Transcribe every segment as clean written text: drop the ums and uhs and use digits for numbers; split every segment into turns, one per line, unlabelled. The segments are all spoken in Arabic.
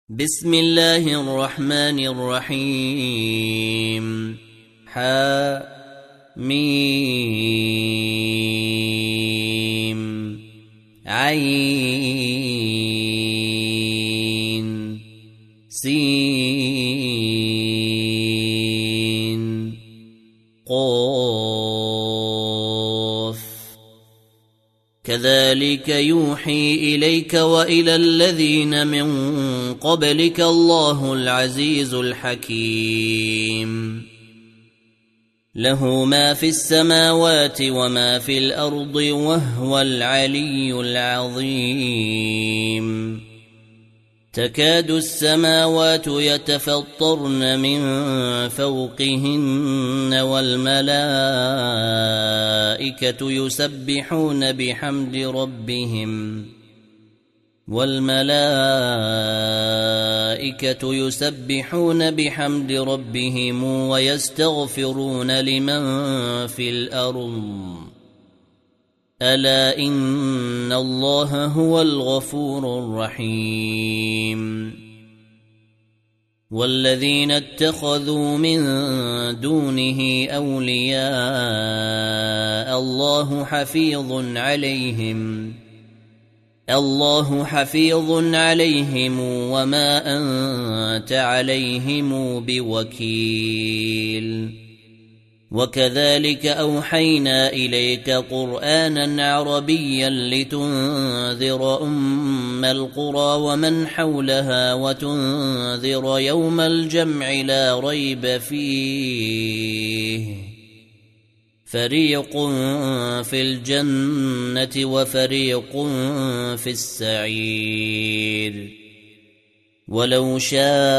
بسم الله الرحمن الرحيم حميم عين سين قاف كذلك يوحي إليك وإلى الذين من قبلك الله العزيز الحكيم له ما في السماوات وما في الأرض وهو العلي العظيم تكاد السماوات يتفطرن من فوقهن والملائكة يسبحون بحمد ربهم ويستغفرون لمن في الأرض ألا إن الله هو الغفور الرحيم والذين اتخذوا من دونه أولياء الله حفيظ عليهم وما أنت عليهم بوكيل وكذلك أوحينا إليك قرآنا عربيا لتنذر أم القرى ومن حولها وتنذر يوم الجمع لا ريب فيه فريق في الجنة وفريق في السعير ولو شاء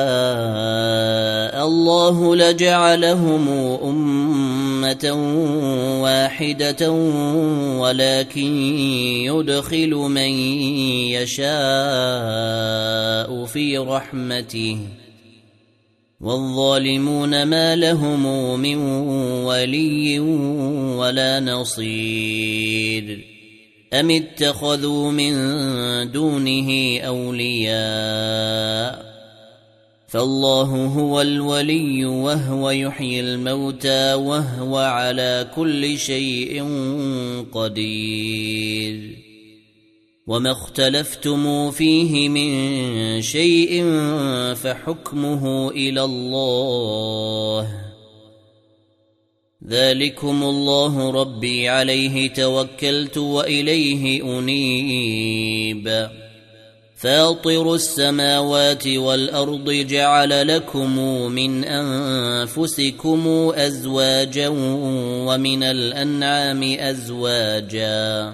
الله لجعلهم أمة واحدة ولكن يدخل من يشاء في رحمته والظالمون ما لهم من ولي ولا نصير أم اتخذوا من دونه أولياء فالله هو الولي وهو يحيي الموتى وهو على كل شيء قدير وما اختلفتم فيه من شيء فحكمه إلى الله ذلكم الله ربي عليه توكلت وإليه أنيب فاطر السماوات والأرض جعل لكم من أنفسكم أزواجا ومن الأنعام أزواجا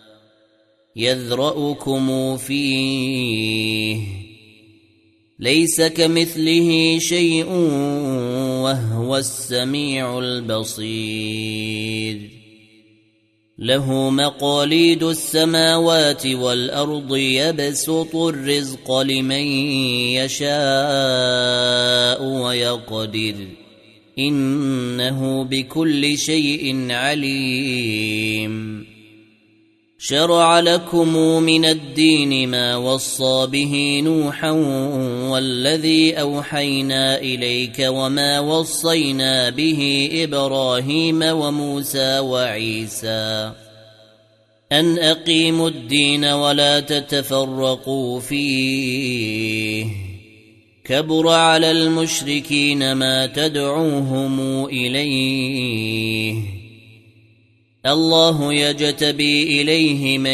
يذرأكم فيه ليس كمثله شيء وهو السميع البصير له مقاليد السماوات والأرض يبسط الرزق لمن يشاء ويقدر إنه بكل شيء عليم شرع لكم من الدين ما وصى به نوحا والذي أوحينا إليك وما وصينا به إبراهيم وموسى وعيسى أن أقيموا الدين ولا تتفرقوا فيه كبر على المشركين ما تدعوهم إليه الله يجتبي إليه من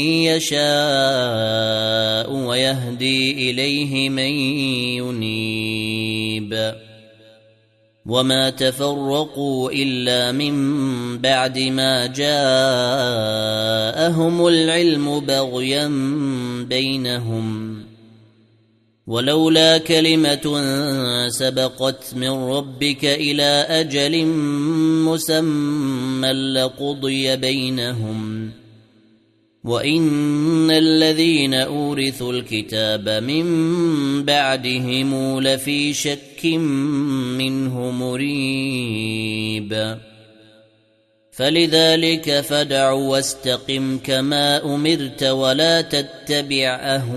يشاء ويهدي إليه من ينيب وما تفرقوا إلا من بعد ما جاءهم العلم بغيا بينهم ولولا كلمة سبقت من ربك إلى أجل مسمى لقضي بينهم وإن الذين أورثوا الكتاب من بعدهم لفي شك منه مريب فلذلك فادع واستقم كما أمرت ولا تتبع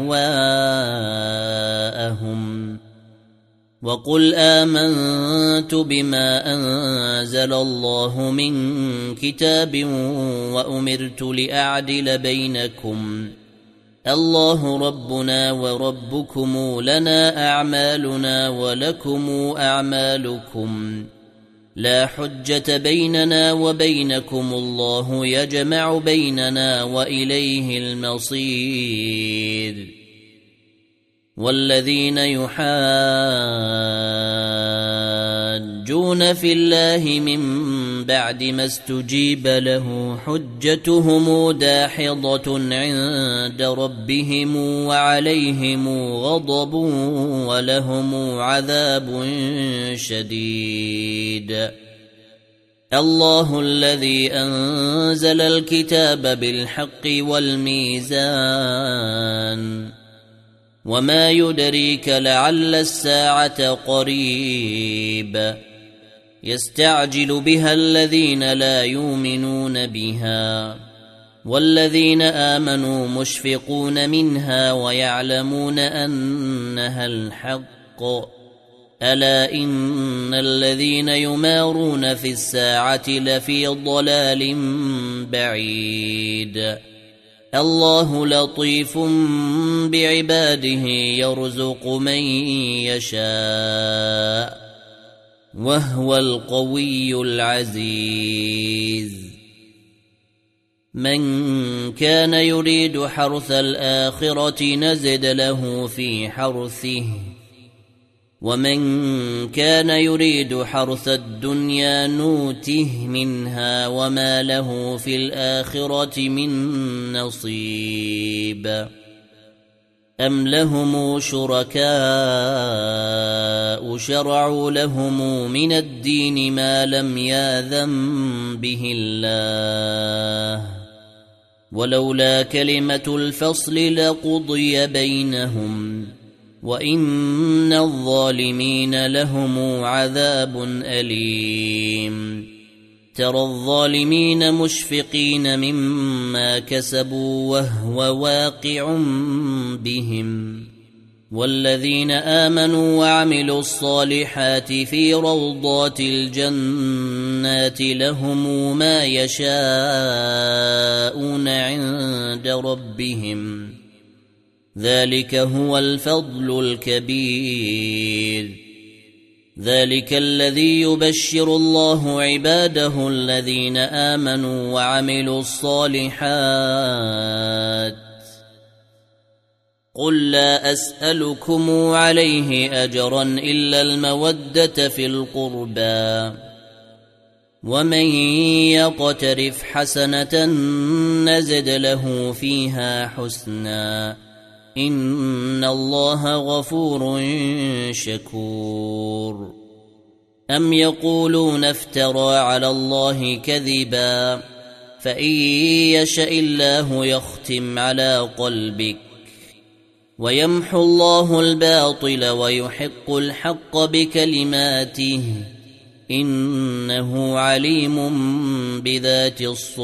أهواءهم وقل آمنت بما أنزل الله من كتاب وأمرت لأعدل بينكم الله ربنا وربكم لنا أعمالنا ولكم أعمالكم لا حجة بيننا وبينكم الله يجمع بيننا وإليه المصير والذين يحاجون في الله من بعد ما استجيب له حجتهم داحضة عند ربهم وعليهم غضب ولهم عذاب شديد الله الذي أنزل الكتاب بالحق والميزان وما يدريك لعل الساعة قريب يستعجل بها الذين لا يؤمنون بها والذين آمنوا مشفقون منها ويعلمون أنها الحق ألا إن الذين يمارون في الساعة لفي ضلال بعيد الله لطيف بعباده يرزق من يشاء وهو القوي العزيز من كان يريد حرث الآخرة نزد له في حرثه ومن كان يريد حرث الدنيا نوته منها وما له في الآخرة من نصيب أم لهم شركاء شرعوا لهم من الدين ما لم يأذن به الله ولولا كلمة الفصل لقضي بينهم وإن الظالمين لهم عذاب أليم ترى الظالمين مشفقين مما كسبوا وهو واقع بهم والذين آمنوا وعملوا الصالحات في روضات الجنات لهم ما يشاءون عند ربهم ذلك هو الفضل الكبير ذلك الذي يبشر الله عباده الذين آمنوا وعملوا الصالحات قل لا أسألكم عليه أجرا إلا المودة في القربى ومن يقترف حسنة نزد له فيها حسنا إن الله غفور شكور أم يقولون افترى على الله كذبا فإن يشاء الله يختم على قلبك ويمحو الله الباطل ويحق الحق بكلماته إنه عليم بذات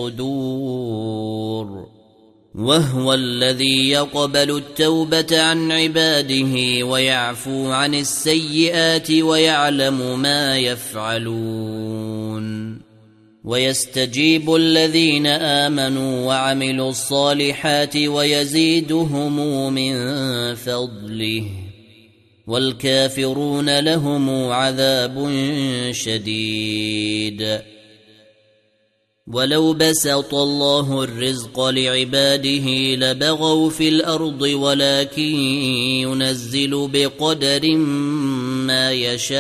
الصدور وهو الذي يقبل التوبة عن عباده ويعفو عن السيئات ويعلم ما يفعلون ويستجيب الذين آمنوا وعملوا الصالحات ويزيدهم من فضله والكافرون لهم عذاب شديد ولو بسط الله الرزق لعباده لبغوا في الأرض ولكن ينزل بقدر ما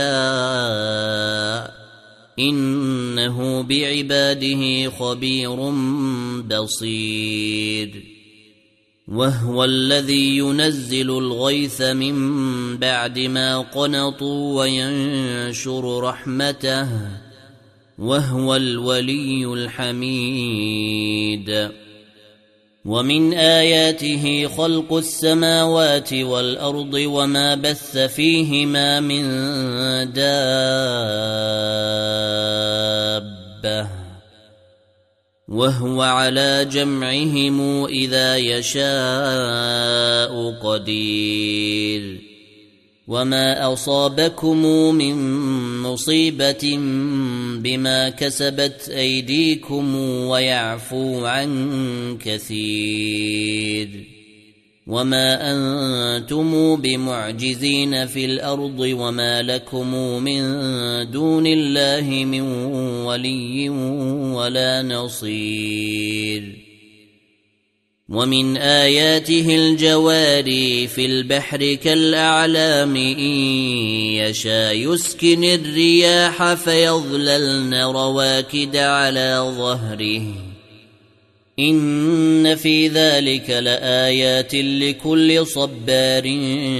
يشاء إنه بعباده خبير بصير وهو الذي ينزل الغيث من بعد ما قنطوا وينشر رحمته وهو الولي الحميد ومن آياته خلق السماوات والأرض وما بث فيهما من دابة وهو على جمعهم إذا يشاء قدير وما أصابكم من مصيبة بما كسبت أيديكم ويعفو عن كثير وما أنتم بمعجزين في الأرض وما لكم من دون الله من ولي ولا نصير ومن آياته الجواري في البحر كالأعلام إن يشاء يسكن الرياح فيظللن رواكد على ظهره إن في ذلك لآيات لكل صبار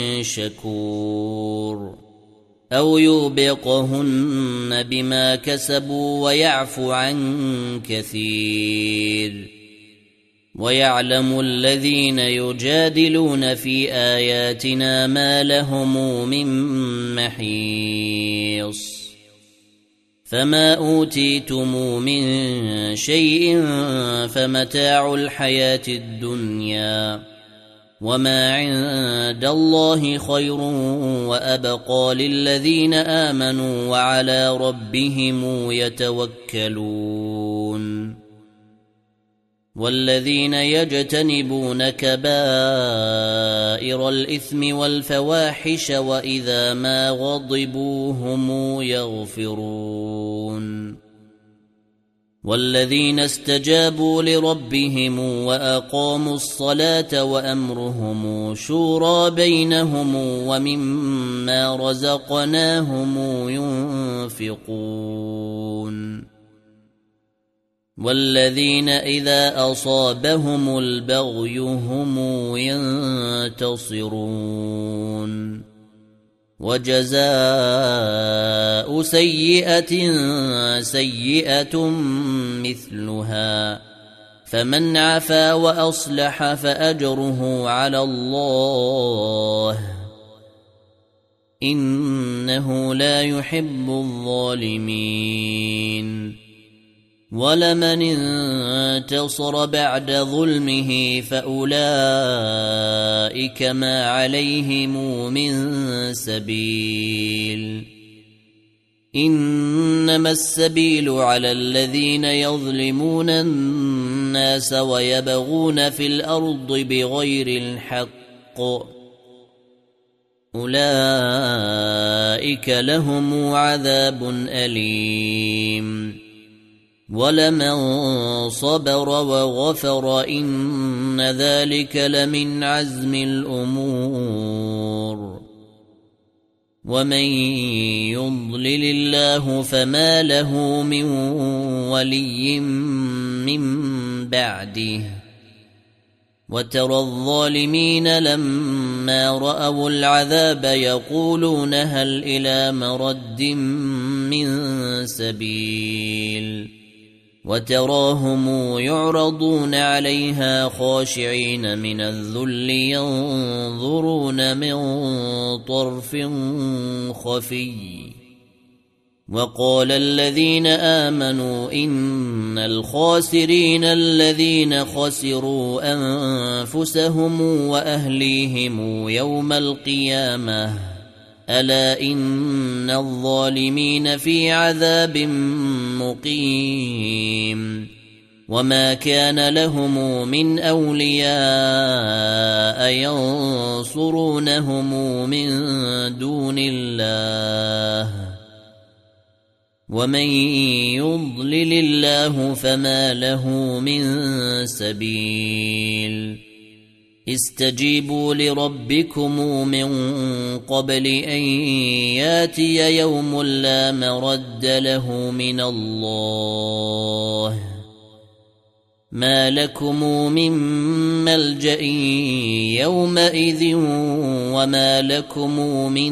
شكور أو يوبقهن بما كسبوا ويعفو عن كثير ويعلم الذين يجادلون في آياتنا ما لهم من محيص فما أوتيتم من شيء فمتاع الحياة الدنيا وما عند الله خير وأبقى للذين آمنوا وعلى ربهم يتوكلون والذين يجتنبون كبائر الإثم والفواحش وإذا ما غضبوا هم يغفرون والذين استجابوا لربهم وأقاموا الصلاة وأمرهم شورى بينهم ومما رزقناهم ينفقون والذين إذا أصابهم البغي هم ينتصرون وجزاء سيئة سيئة مثلها فمن عفا وأصلح فأجره على الله إنه لا يحب الظالمين ولمن انتصر بعد ظلمه فأولئك ما عليهم من سبيل إنما السبيل على الذين يظلمون الناس ويبغون في الأرض بغير الحق أولئك لهم عذاب أليم ولمن صبر وغفر إن ذلك لمن عزم الأمور ومن يضلل الله فما له من ولي من بعده وترى الظالمين لما رأوا العذاب يقولون هل إلى مرد من سبيل وتراهم يعرضون عليها خاشعين من الذل ينظرون من طرف خفي وقال الذين آمنوا إن الخاسرين الذين خسروا أنفسهم وأهليهم يوم القيامة ألا إن الظالمين في عذاب مقيم وما كان لهم من أولياء ينصرونهم من دون الله ومن يضلل الله فما له من سبيل استجيبوا لربكم من قبل أن ياتي يوم لا مرد له من الله ما لكم من ملجأ يومئذ وما لكم من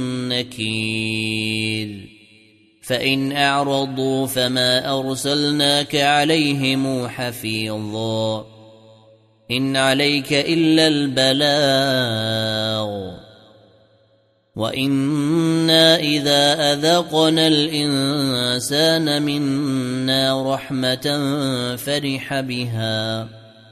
نكير فإن أعرضوا فما أرسلناك عليهم حفيظا إن عليك إلا البلاغ وإن إنا إذا أذقنا الإنسان منا رحمة فرح بها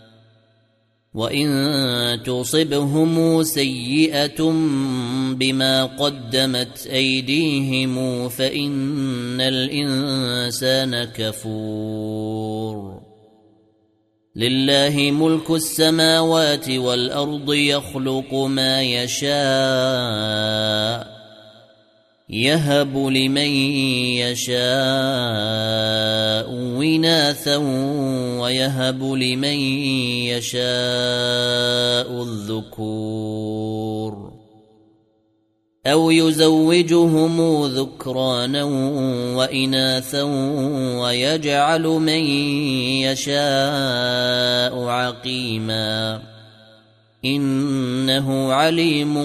وإن تصبهم سيئة بما قدمت أيديهم فإن الإنسان كفور لله ملك السماوات والأرض يخلق ما يشاء يهب لمن يشاء إناثا ويهب لمن يشاء الذكور أو يزوجهم ذكرانا وإناثا ويجعل من يشاء عقيما إنه عليم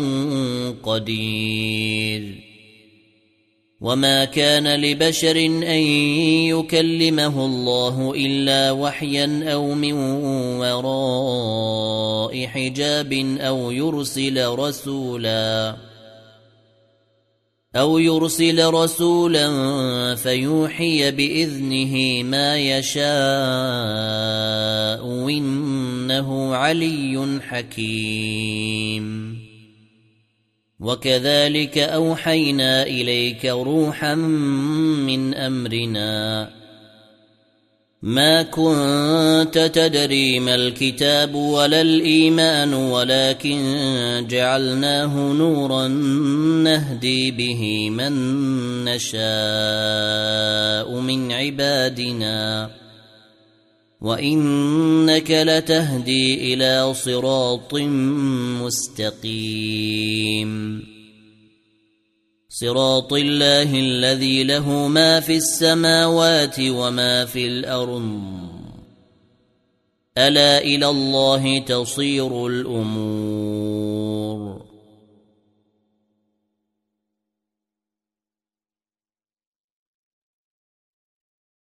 قدير وما كان لبشر أن يكلمه الله إلا وحيا أو من وراء حجاب أو يرسل رسولا فيوحي بإذنه ما يشاء إنه علي حكيم وكذلك أوحينا إليك روحا من أمرنا ما كنت تدري ما الكتاب ولا الإيمان ولكن جعلناه نورا نهدي به من نشاء من عبادنا وإنك لتهدي إلى صراط مستقيم صراط الله الذي له ما في السماوات وما في الأرض ألا إلى الله تصير الأمور